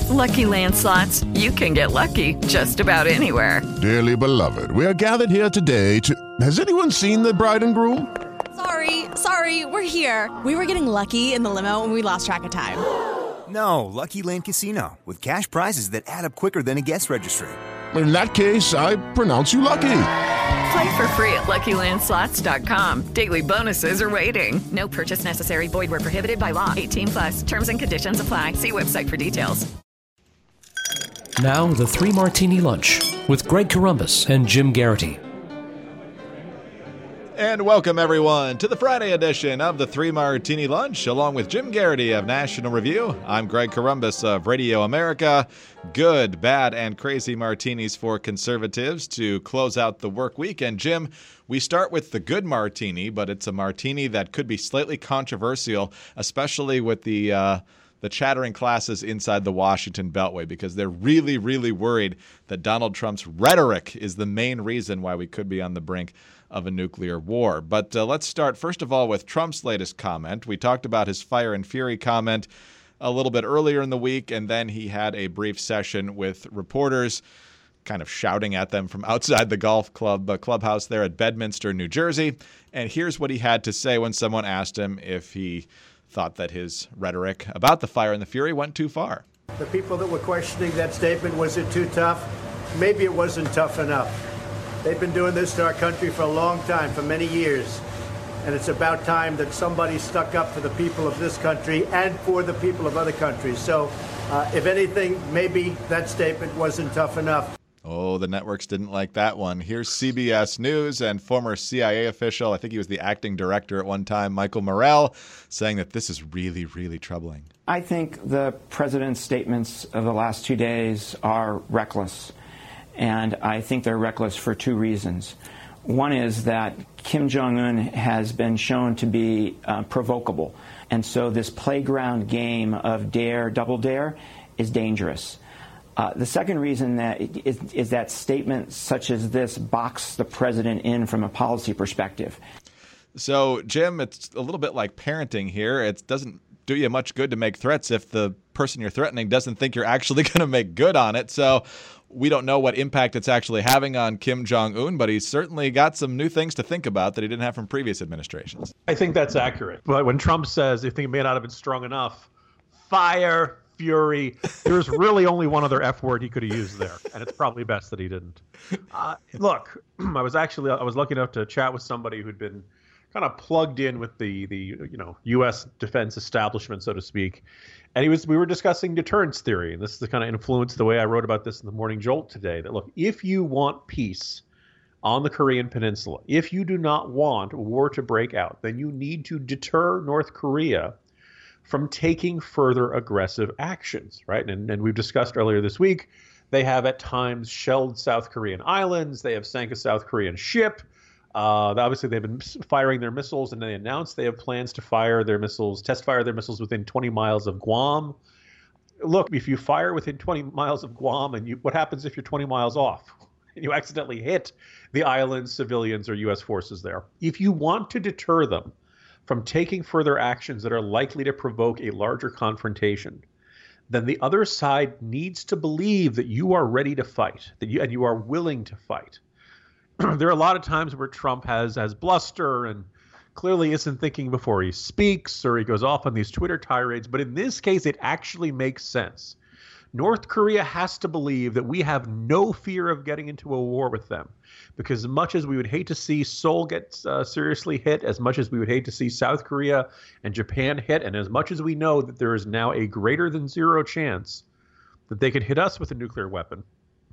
Lucky Land Slots, you can get lucky just about anywhere. Dearly beloved, we are gathered here today to... Has anyone seen the bride and groom? Sorry, we're here. We were getting lucky in the limo and we lost track of time. No, Lucky Land Casino, with cash prizes that add up quicker than a guest registry. In that case, I pronounce you lucky. Play for free at LuckyLandSlots.com. Daily bonuses are waiting. No purchase necessary. Void where prohibited by law. 18+. Terms and conditions apply. See website for details. Now, the Three Martini Lunch with Greg Corombos and Jim Garrity. And welcome, everyone, to the Friday edition of the Three Martini Lunch, along with Jim Garrity of National Review. I'm Greg Corombos of Radio America. Good, bad, and crazy martinis for conservatives to close out the work week. And Jim, we start with the good martini, but it's a martini that could be slightly controversial, especially with the chattering classes inside the Washington Beltway, because they're really, really worried that Donald Trump's rhetoric is the main reason why we could be on the brink of a nuclear war. But let's start, first of all, with Trump's latest comment. We talked about his fire and fury comment a little bit earlier in the week, and then he had a brief session with reporters kind of shouting at them from outside the golf club clubhouse there at Bedminster, New Jersey. And here's what he had to say when someone asked him if he thought that his rhetoric about the fire and the fury went too far. The people that were questioning that statement, was it too tough? Maybe it wasn't tough enough. They've been doing this to our country for a long time, for many years. And it's about time that somebody stuck up for the people of this country and for the people of other countries. So, if anything, maybe that statement wasn't tough enough. Oh, the networks didn't like that one. Here's CBS News and former CIA official, I think he was the acting director at one time, Michael Morell, saying that this is really, really troubling. I think the president's statements of the last 2 days are reckless. And I think they're reckless for two reasons. One is that Kim Jong-un has been shown to be provocable. And so this playground game of dare, double dare is dangerous. The second reason that is that statements such as this box the president in from a policy perspective. So, Jim, it's a little bit like parenting here. It doesn't do you much good to make threats if the person you're threatening doesn't think you're actually going to make good on it. So we don't know what impact it's actually having on Kim Jong-un, but he's certainly got some new things to think about that he didn't have from previous administrations. I think that's accurate. But when Trump says they think it may not have been strong enough, fire, fury, there's really only one other F word he could have used there, and it's probably best that he didn't. Look, I was lucky enough to chat with somebody who'd been kind of plugged in with the U.S. defense establishment, so to speak. And we were discussing deterrence theory, and this is the kind of influence the way I wrote about this in the Morning Jolt today, that look, if you want peace on the Korean Peninsula, if you do not want war to break out, then you need to deter North Korea from taking further aggressive actions, right? And we've discussed earlier this week, they have at times shelled South Korean islands, they have sank a South Korean ship. Obviously, they've been firing their missiles, and they announced they have plans to test fire their missiles within 20 miles of Guam. Look, if you fire within 20 miles of Guam, what happens if you're 20 miles off and you accidentally hit the island's civilians or U.S. forces there? If you want to deter them from taking further actions that are likely to provoke a larger confrontation, then the other side needs to believe that you are ready to fight, and you are willing to fight. There are a lot of times where Trump has bluster and clearly isn't thinking before he speaks, or he goes off on these Twitter tirades. But in this case, it actually makes sense. North Korea has to believe that we have no fear of getting into a war with them, because as much as we would hate to see Seoul get seriously hit, as much as we would hate to see South Korea and Japan hit, and as much as we know that there is now a greater than zero chance that they could hit us with a nuclear weapon,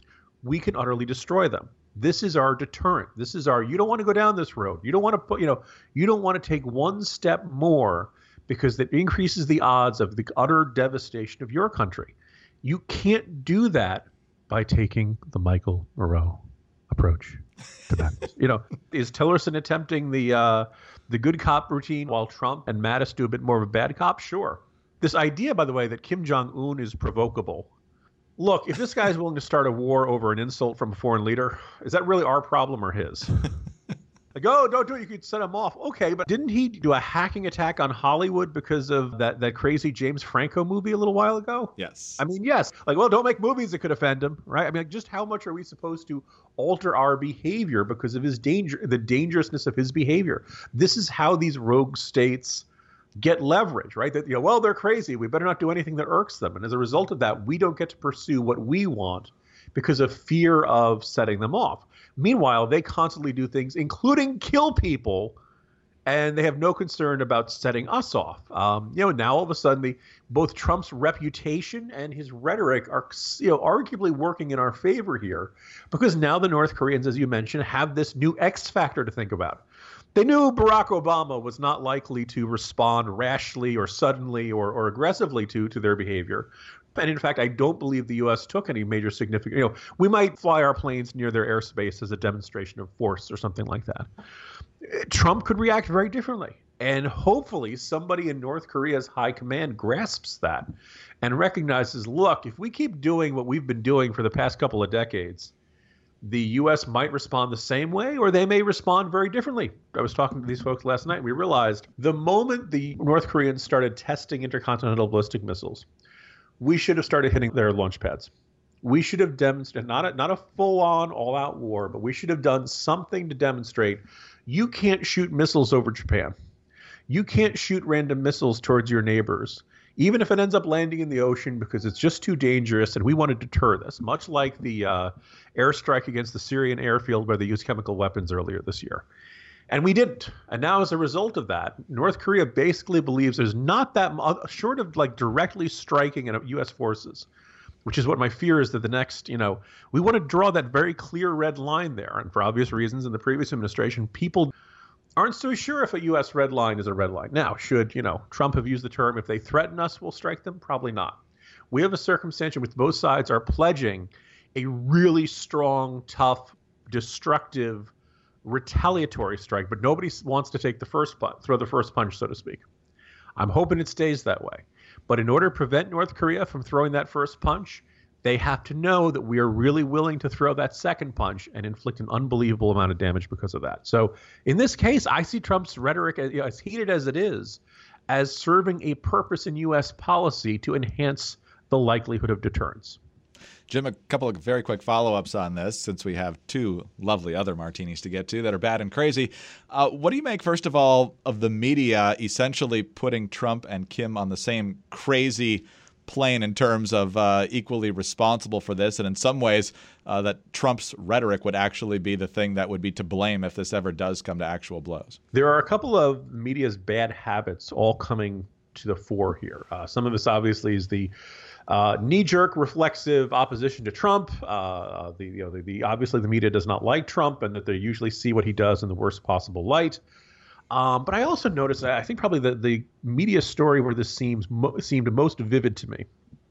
we can utterly destroy them. This is our deterrent. This is you don't want to go down this road. You don't want to you don't want to take one step more, because that increases the odds of the utter devastation of your country. You can't do that by taking the Michael Moreau approach to matters. Is Tillerson attempting the good cop routine while Trump and Mattis do a bit more of a bad cop? Sure. This idea, by the way, that Kim Jong-un is provocable. Look, if this guy's willing to start a war over an insult from a foreign leader, is that really our problem or his? Like, oh, don't do it. You could set him off. Okay, but didn't he do a hacking attack on Hollywood because of that crazy James Franco movie a little while ago? Yes. I mean, yes. Like, well, don't make movies that could offend him, right? I mean, like, just how much are we supposed to alter our behavior because of his danger, the dangerousness of his behavior? This is how these rogue states get leverage, right? That, well, they're crazy. We better not do anything that irks them. And as a result of that, we don't get to pursue what we want because of fear of setting them off. Meanwhile, they constantly do things, including kill people, and they have no concern about setting us off. Now all of a sudden, both Trump's reputation and his rhetoric are, arguably working in our favor here, because now the North Koreans, as you mentioned, have this new X factor to think about. They knew Barack Obama was not likely to respond rashly or suddenly or aggressively to their behavior. And in fact, I don't believe the U.S. took any major significant, we might fly our planes near their airspace as a demonstration of force or something like that. Trump could react very differently. And hopefully somebody in North Korea's high command grasps that and recognizes, look, if we keep doing what we've been doing for the past couple of decades, the U.S. might respond the same way, or they may respond very differently. I was talking to these folks last night, and we realized the moment the North Koreans started testing intercontinental ballistic missiles, we should have started hitting their launch pads. We should have demonstrated, not a full-on, all-out war, but we should have done something to demonstrate you can't shoot missiles over Japan. You can't shoot random missiles towards your neighbors, even if it ends up landing in the ocean, because it's just too dangerous, and we want to deter this, much like the airstrike against the Syrian airfield where they used chemical weapons earlier this year. And we didn't. And now as a result of that, North Korea basically believes there's not that short of directly striking at U.S. forces, which is what my fear is that the next, we want to draw that very clear red line there. And for obvious reasons in the previous administration, people aren't so sure if a U.S. red line is a red line. Now, should, Trump have used the term, if they threaten us, we'll strike them? Probably not. We have a circumstance in which both sides are pledging a really strong, tough, destructive, retaliatory strike, but nobody wants to take throw the first punch, so to speak. I'm hoping it stays that way. But in order to prevent North Korea from throwing that first punch, they have to know that we are really willing to throw that second punch and inflict an unbelievable amount of damage because of that. So in this case, I see Trump's rhetoric, as heated as it is, as serving a purpose in U.S. policy to enhance the likelihood of deterrence. Jim, a couple of very quick follow-ups on this, since we have two lovely other martinis to get to that are bad and crazy. What do you make, first of all, of the media essentially putting Trump and Kim on the same crazy plane in terms of equally responsible for this, and in some ways that Trump's rhetoric would actually be the thing that would be to blame if this ever does come to actual blows? There are a couple of media's bad habits all coming to the fore here. Some of this obviously is the knee-jerk reflexive opposition to Trump. Obviously the media does not like Trump, and that they usually see what he does in the worst possible light. But I also noticed, I think probably the media story where this seemed most vivid to me.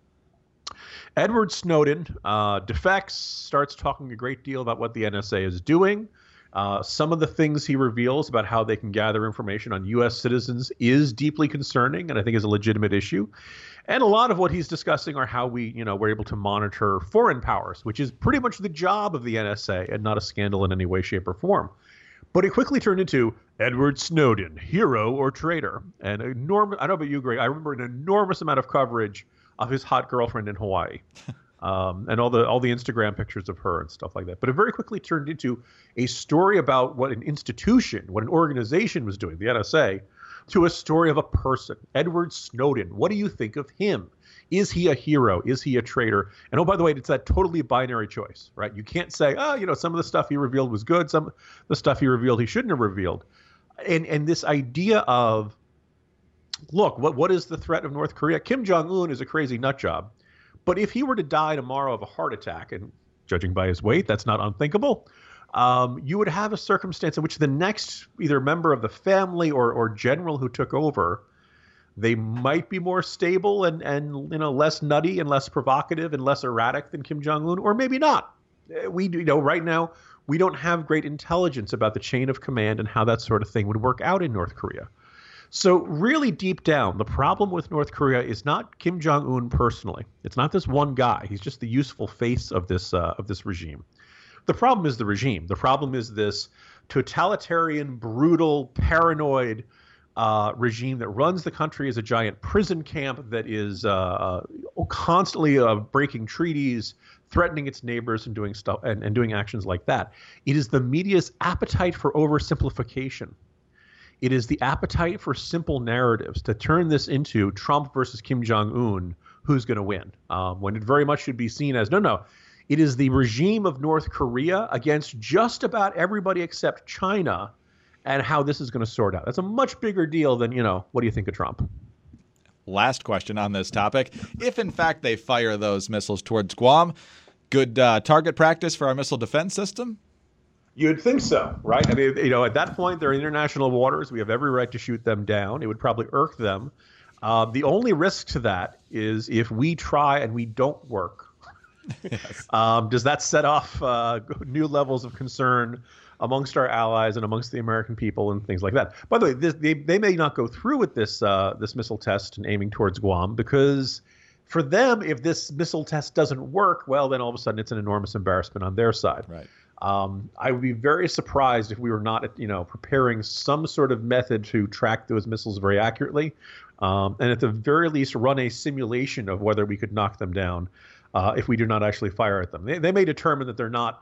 Edward Snowden defects, starts talking a great deal about what the NSA is doing. Some of the things he reveals about how they can gather information on U.S. citizens is deeply concerning, and I think is a legitimate issue. And a lot of what he's discussing are how we're able to monitor foreign powers, which is pretty much the job of the NSA and not a scandal in any way, shape, or form. But it quickly turned into Edward Snowden, hero or traitor. And enormous, I don't know about you, Greg, I remember an enormous amount of coverage of his hot girlfriend in Hawaii. And all the Instagram pictures of her and stuff like that. But it very quickly turned into a story about what an institution, what an organization was doing, the NSA, to a story of a person, Edward Snowden. What do you think of him? Is he a hero? Is he a traitor? And oh, by the way, it's that totally binary choice, right? You can't say, some of the stuff he revealed was good. Some of the stuff he revealed he shouldn't have revealed. And this idea of, look, what is the threat of North Korea? Kim Jong-un is a crazy nut job. But if he were to die tomorrow of a heart attack, and judging by his weight, that's not unthinkable, you would have a circumstance in which the next either member of the family or general who took over, they might be more stable and less nutty and less provocative and less erratic than Kim Jong-un, or maybe not. We right now, we don't have great intelligence about the chain of command and how that sort of thing would work out in North Korea. So really deep down, the problem with North Korea is not Kim Jong-un personally. It's not this one guy. He's just the useful face of this regime. The problem is the regime. The problem is this totalitarian, brutal, paranoid regime that runs the country as a giant prison camp that is constantly breaking treaties, threatening its neighbors, and doing stuff and doing actions like that. It is the media's appetite for oversimplification. It is the appetite for simple narratives to turn this into Trump versus Kim Jong-un, who's going to win, when it very much should be seen as, no, it is the regime of North Korea against just about everybody except China, and how this is going to sort out. That's a much bigger deal than, what do you think of Trump? Last question on this topic. If, in fact, they fire those missiles towards Guam, good target practice for our missile defense system? You'd think so, right? I mean, at that point, they're in international waters. We have every right to shoot them down. It would probably irk them. The only risk to that is if we try and we don't work. Yes. Does that set off new levels of concern amongst our allies and amongst the American people and things like that? By the way, they may not go through with this missile test and aiming towards Guam, because for them, if this missile test doesn't work, well, then all of a sudden it's an enormous embarrassment on their side. Right. I would be very surprised if we were not, preparing some sort of method to track those missiles very accurately, and at the very least run a simulation of whether we could knock them down if we do not actually fire at them. They may determine that they're not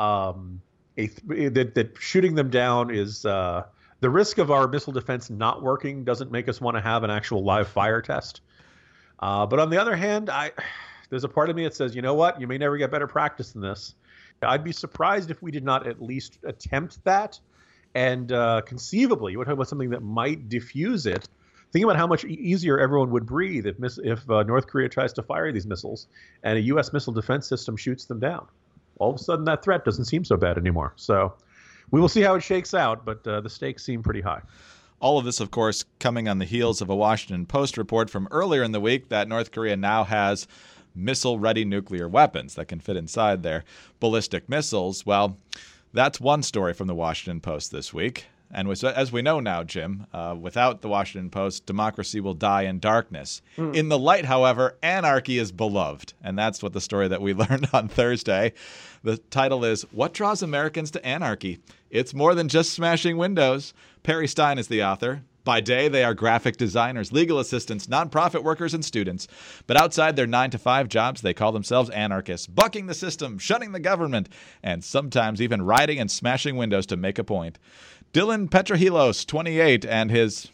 that shooting them down is the risk of our missile defense not working doesn't make us want to have an actual live fire test. But on the other hand, there's a part of me that says, you know what, you may never get better practice than this. I'd be surprised if we did not at least attempt that, and conceivably, you would talk about something that might diffuse it. Think about how much easier everyone would breathe if North Korea tries to fire these missiles and a U.S. missile defense system shoots them down. All of a sudden, that threat doesn't seem so bad anymore. So we will see how it shakes out, but the stakes seem pretty high. All of this, of course, coming on the heels of a Washington Post report from earlier in the week that North Korea now has missile-ready nuclear weapons that can fit inside their ballistic missiles. Well, that's one story from the Washington Post this week. And as we know now, Jim, without the Washington Post, democracy will die in darkness. In the light, however, anarchy is beloved. And that's what the story that we learned on Thursday. The title is, What Draws Americans to Anarchy? It's more than just smashing windows. Perry Stein is the author. By day, they are graphic designers, legal assistants, nonprofit workers, and students. But outside their 9-to-5 jobs, they call themselves anarchists, bucking the system, shunning the government, and sometimes even rioting and smashing windows to make a point. Dylan Petrahilos, 28, and his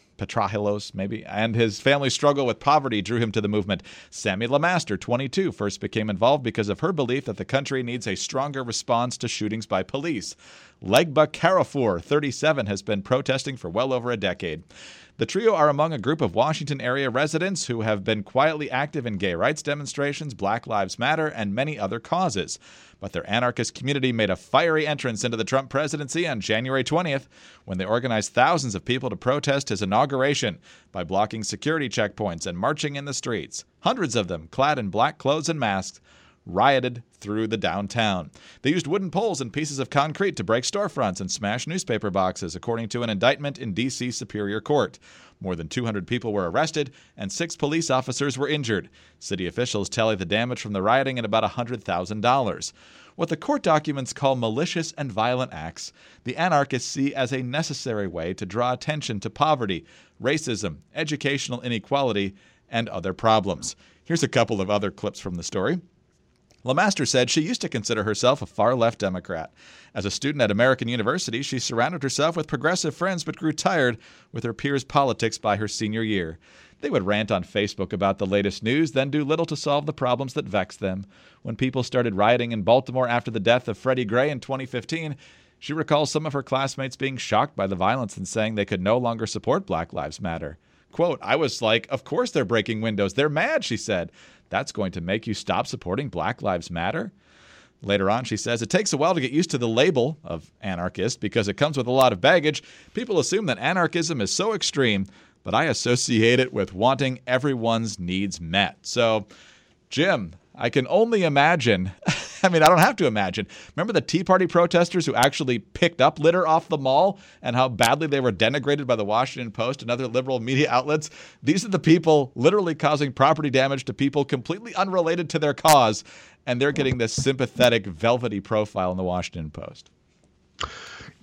family's struggle with poverty drew him to the movement. Sammy Lamaster, 22, first became involved because of her belief that the country needs a stronger response to shootings by police. Legba Karafour, 37, has been protesting for well over a decade. The trio are among a group of Washington area residents who have been quietly active in gay rights demonstrations, Black Lives Matter, and many other causes. But their anarchist community made a fiery entrance into the Trump presidency on January 20th when they organized thousands of people to protest his inauguration by blocking security checkpoints and marching in the streets. Hundreds of them, clad in black clothes and masks, rioted through the downtown. They used wooden poles and pieces of concrete to break storefronts and smash newspaper boxes, according to an indictment in D.C. Superior Court. More than 200 people were arrested, and 6 police officers were injured. City officials tally the damage from the rioting at about $100,000. What the court documents call malicious and violent acts, the anarchists see as a necessary way to draw attention to poverty, racism, educational inequality, and other problems. Here's a couple of other clips from the story. Lamaster said she used to consider herself a far-left Democrat. As a student at American University, she surrounded herself with progressive friends but grew tired with her peers' politics by her senior year. They would rant on Facebook about the latest news, then do little to solve the problems that vexed them. When people started rioting in Baltimore after the death of Freddie Gray in 2015, she recalls some of her classmates being shocked by the violence and saying they could no longer support Black Lives Matter. Quote, I was like, of course they're breaking windows. They're mad, she said. That's going to make you stop supporting Black Lives Matter? Later on, she says, it takes a while to get used to the label of anarchist because it comes with a lot of baggage. People assume that anarchism is so extreme, but I associate it with wanting everyone's needs met. So, Jim, I can only imagine. I mean, I don't have to imagine. Remember the Tea Party protesters who actually picked up litter off the mall and how badly they were denigrated by the Washington Post and other liberal media outlets? These are the people literally causing property damage to people completely unrelated to their cause, and they're getting this sympathetic, velvety profile in the Washington Post.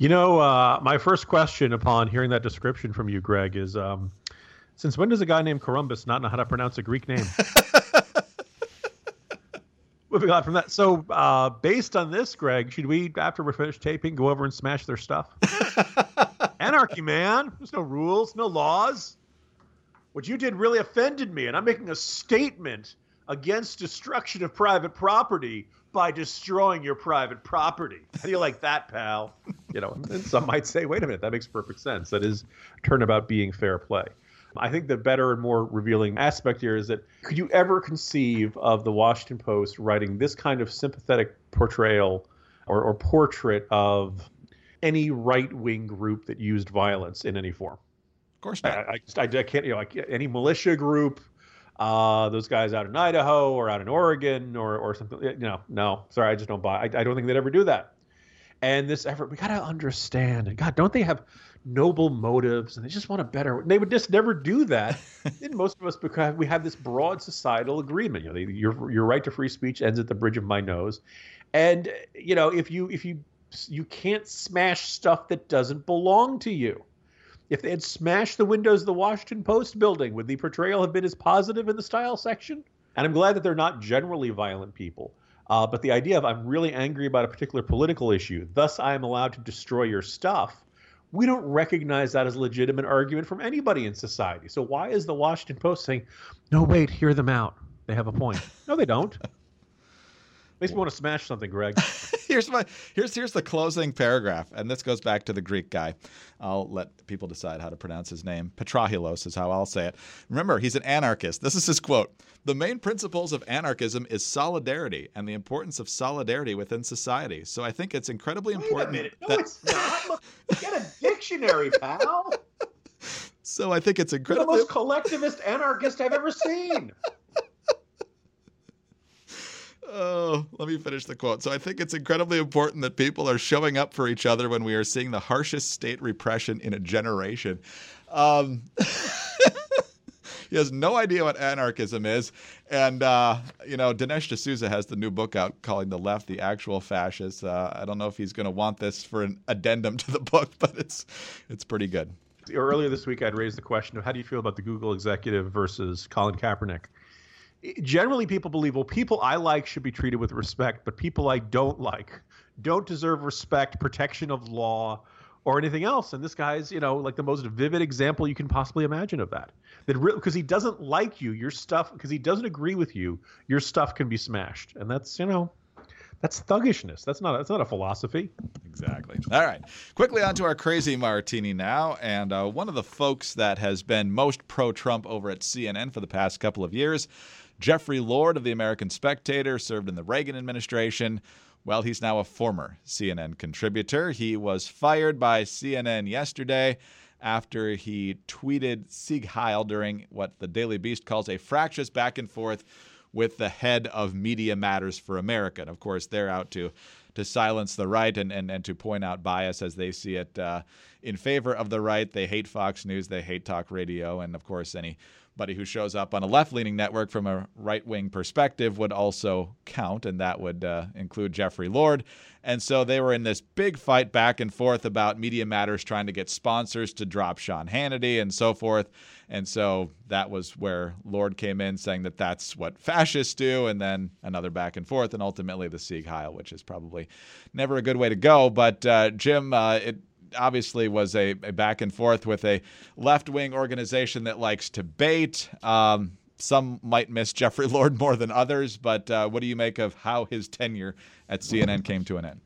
My first question upon hearing that description from you, Greg, is since when does a guy named Columbus not know how to pronounce a Greek name? Moving on from that. So based on this, Greg, should we, after we're finished taping, go over and smash their stuff? Anarchy, man. There's no rules, no laws. What you did really offended me, and I'm making a statement against destruction of private property by destroying your private property. How do you like that, pal? And some might say, wait a minute, that makes perfect sense. That is turnabout being fair play. I think the better and more revealing aspect here is that could you ever conceive of the Washington Post writing this kind of sympathetic portrayal or portrait of any right-wing group that used violence in any form? Of course not. I can't, any militia group, those guys out in Idaho or out in Oregon or something. No, sorry, I just don't buy. I don't think they'd ever do that. And this effort, we got to understand. And God, don't they have noble motives and they just want a better? They would just never do that. And most of us, because we have this broad societal agreement. Your right to free speech ends at the bridge of my nose. And if you can't smash stuff that doesn't belong to you. If they had smashed the windows of the Washington Post building, would the portrayal have been as positive in the style section? And I'm glad that they're not generally violent people. But the idea of I'm really angry about a particular political issue, thus I am allowed to destroy your stuff, we don't recognize that as a legitimate argument from anybody in society. So why is the Washington Post saying, no, wait, hear them out. They have a point. No, they don't. Makes me want to smash something, Greg. Here's the closing paragraph, and this goes back to the Greek guy. I'll let people decide how to pronounce his name. Petrahilos is how I'll say it. Remember, he's an anarchist. This is his quote. The main principles of anarchism is solidarity and the importance of solidarity within society. So I think it's incredibly important. Wait a minute. No, it's not. Look, get a dictionary, pal. So I think it's incredibly... You're the most collectivist anarchist I've ever seen. Oh, let me finish the quote. So I think it's incredibly important that people are showing up for each other when we are seeing the harshest state repression in a generation. He has no idea what anarchism is. And, Dinesh D'Souza has the new book out calling The Left the Actual Fascists. I don't know if he's going to want this for an addendum to the book, but it's pretty good. Earlier this week, I'd raised the question of how do you feel about the Google executive versus Colin Kaepernick? Generally, people believe, well, people I like should be treated with respect, but people I don't like don't deserve respect, protection of law, or anything else. And this guy's, like the most vivid example you can possibly imagine of that. Because he doesn't like you, your stuff, because he doesn't agree with you, your stuff can be smashed. And that's, that's thuggishness. That's not a philosophy. Exactly. All right. Quickly on to our crazy martini now. And one of the folks that has been most pro-Trump over at CNN for the past couple of years, Jeffrey Lord of the American Spectator, served in the Reagan administration. Well, he's now a former CNN contributor. He was fired by CNN yesterday after he tweeted Sieg Heil during what the Daily Beast calls a fractious back and forth with the head of Media Matters for America. And of course, they're out to silence the right and to point out bias as they see it in favor of the right. They hate Fox News. They hate talk radio. And of course, anybody who shows up on a left-leaning network from a right-wing perspective would also count, and that would include Jeffrey Lord. And so they were in this big fight back and forth about Media Matters trying to get sponsors to drop Sean Hannity and so forth. And so that was where Lord came in saying that that's what fascists do, and then another back and forth, and ultimately the Sieg Heil, which is probably never a good way to go. But Jim, it obviously was a back and forth with a left-wing organization that likes to bait. Some might miss Jeffrey Lord more than others, but what do you make of how his tenure at CNN came to an end?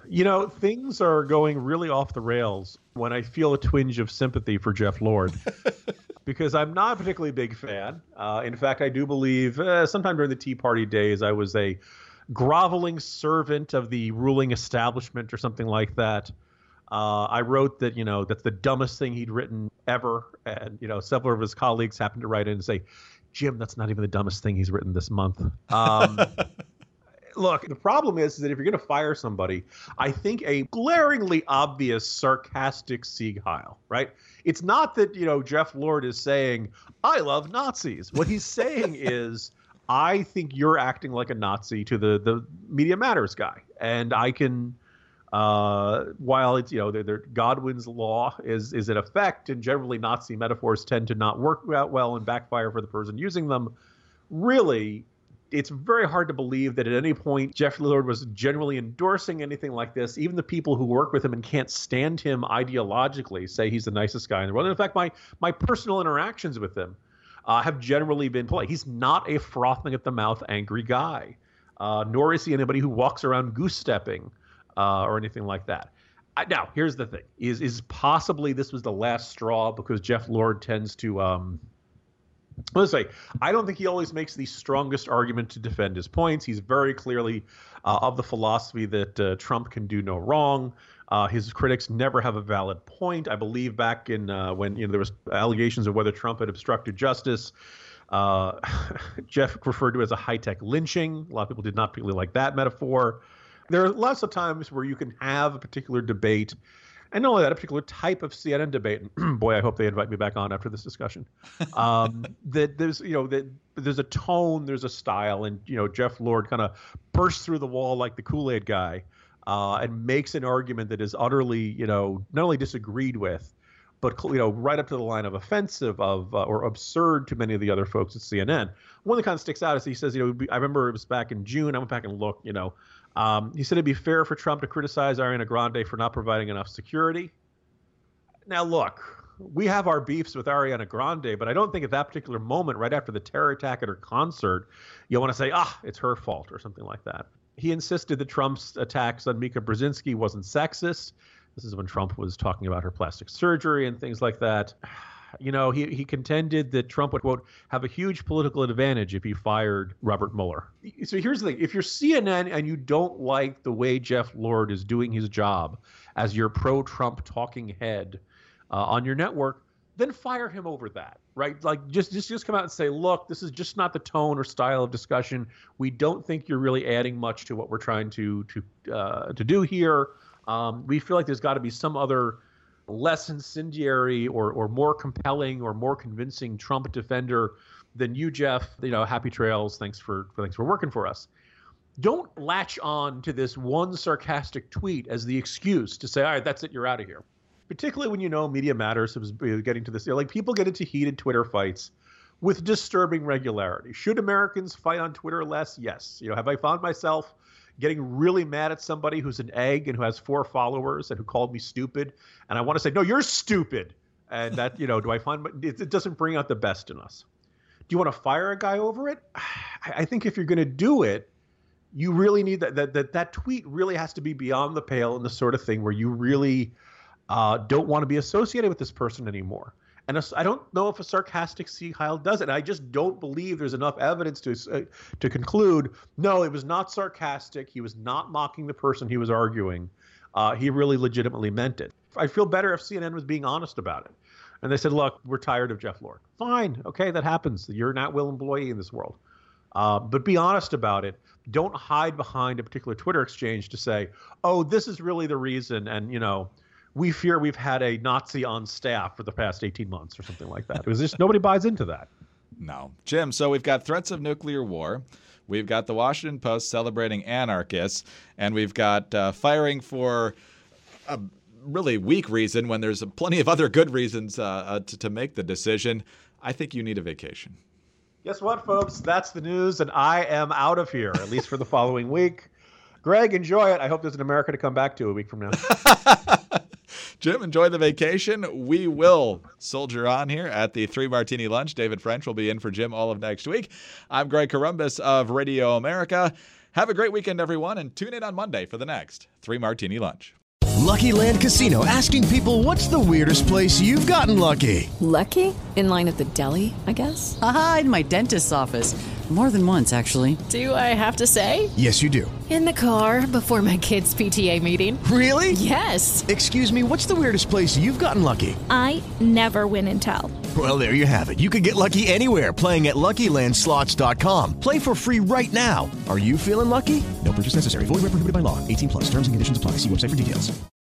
Things are going really off the rails when I feel a twinge of sympathy for Jeff Lord. Because I'm not a particularly big fan. In fact, I do believe sometime during the Tea Party days, I was a groveling servant of the ruling establishment or something like that. I wrote that, that's the dumbest thing he'd written ever. And, several of his colleagues happened to write in and say, Jim, that's not even the dumbest thing he's written this month. Look, the problem is that if you're going to fire somebody, I think a glaringly obvious sarcastic Sieg Heil, right? It's not that, Jeff Lord is saying, I love Nazis. What he's saying is, I think you're acting like a Nazi to the Media Matters guy. And I can While it's, Godwin's law is in effect, and generally Nazi metaphors tend to not work out well and backfire for the person using them, really, it's very hard to believe that at any point Jeff Lord was generally endorsing anything like this. Even the people who work with him and can't stand him ideologically say he's the nicest guy in the world. And in fact, my personal interactions with him have generally been polite. He's not a frothing at the mouth angry guy, nor is he anybody who walks around goose-stepping or anything like that. Now, here's the thing: is possibly this was the last straw because Jeff Lord tends to. Let's say, I don't think he always makes the strongest argument to defend his points. He's very clearly of the philosophy that Trump can do no wrong. His critics never have a valid point. I believe back in when there was allegations of whether Trump had obstructed justice, Jeff referred to it as a high-tech lynching. A lot of people did not particularly like that metaphor. There are lots of times where you can have a particular debate, and not only that, a particular type of CNN debate. And boy, I hope they invite me back on after this discussion. That there's a tone, there's a style, and Jeff Lord kind of bursts through the wall like the Kool-Aid guy, and makes an argument that is utterly, not only disagreed with, but right up to the line of offensive or absurd to many of the other folks at CNN. One that kind of sticks out is he says, I remember it was back in June. I went back and looked, he said it'd be fair for Trump to criticize Ariana Grande for not providing enough security. Now, look, we have our beefs with Ariana Grande, but I don't think at that particular moment, right after the terror attack at her concert, you'll want to say, it's her fault or something like that. He insisted that Trump's attacks on Mika Brzezinski wasn't sexist. This is when Trump was talking about her plastic surgery and things like that. He contended that Trump would, quote, have a huge political advantage if he fired Robert Mueller. So here's the thing. If you're CNN and you don't like the way Jeff Lord is doing his job as your pro-Trump talking head on your network, then fire him over that, right? Like just come out and say, look, this is just not the tone or style of discussion. We don't think you're really adding much to what we're trying to do here. We feel like there's got to be some other less incendiary or more compelling or more convincing Trump defender than you, Jeff. Happy trails. Thanks for working for us. Don't latch on to this one sarcastic tweet as the excuse to say, all right, that's it, you're out of here. Particularly when Media Matters was getting to this. People get into heated Twitter fights with disturbing regularity. Should Americans fight on Twitter less? Yes. Have I found myself getting really mad at somebody who's an egg and who has 4 followers and who called me stupid? And I want to say, no, you're stupid. And that, do I find it doesn't bring out the best in us. Do you want to fire a guy over it? I think if you're going to do it, you really need that tweet really has to be beyond the pale and the sort of thing where you really don't want to be associated with this person anymore. And I don't know if a sarcastic Sieg Heil does it. I just don't believe there's enough evidence to conclude, no, it was not sarcastic. He was not mocking the person he was arguing. He really legitimately meant it. I'd feel better if CNN was being honest about it. And they said, look, we're tired of Jeff Lord. Fine. Okay, that happens. You're an at-will employee in this world. But be honest about it. Don't hide behind a particular Twitter exchange to say, oh, this is really the reason. And, we fear we've had a Nazi on staff for the past 18 months or something like that. It was just nobody buys into that. No. Jim, so we've got threats of nuclear war. We've got the Washington Post celebrating anarchists. And we've got firing for a really weak reason when there's plenty of other good reasons to make the decision. I think you need a vacation. Guess what, folks? That's the news, and I am out of here, at least for the following week. Greg, enjoy it. I hope there's an America to come back to a week from now. Jim, enjoy the vacation. We will soldier on here at the 3 Martini Lunch. David French will be in for Jim all of next week. I'm Greg Corombos of Radio America. Have a great weekend, everyone, and tune in on Monday for the next 3 Martini Lunch. Lucky Land Casino, asking people, what's the weirdest place you've gotten lucky? Lucky? In line at the deli, I guess? Aha, in my dentist's office. More than once, actually. Do I have to say? Yes, you do. In the car before my kids' PTA meeting. Really? Yes. Excuse me, what's the weirdest place you've gotten lucky? I never win and tell. Well, there you have it. You can get lucky anywhere, playing at LuckyLandSlots.com. Play for free right now. Are you feeling lucky? No purchase necessary. Void where prohibited by law. 18+. Terms and conditions apply. See website for details.